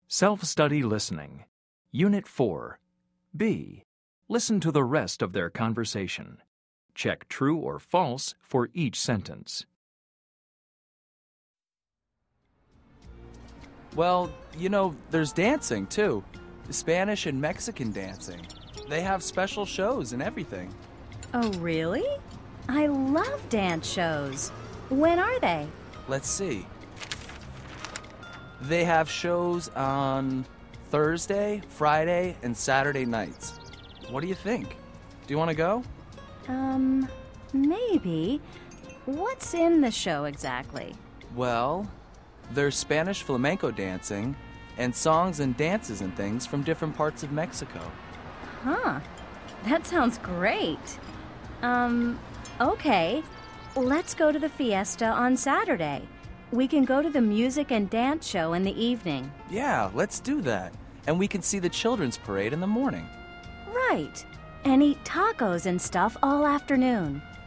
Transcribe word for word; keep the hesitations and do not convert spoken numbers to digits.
Self-study listening. Unit four. B. Listen to the rest of their conversation. Check true or false for each sentence. Well, you know, there's dancing, too. Spanish and Mexican dancing. They have special shows and everything. Oh, really? I love dance shows. When are they? Let's see. They have shows on Thursday, Friday, and Saturday nights. What do you think? Do you want to go? Um, maybe. What's in the show exactly? Well, there's Spanish flamenco dancing and songs and dances and things from different parts of Mexico. Huh. That sounds great. Um, okay. Let's go to the fiesta on Saturday. We can go to the music and dance show in the evening. Yeah, let's do that. And we can see the children's parade in the morning. Right. And eat tacos and stuff all afternoon.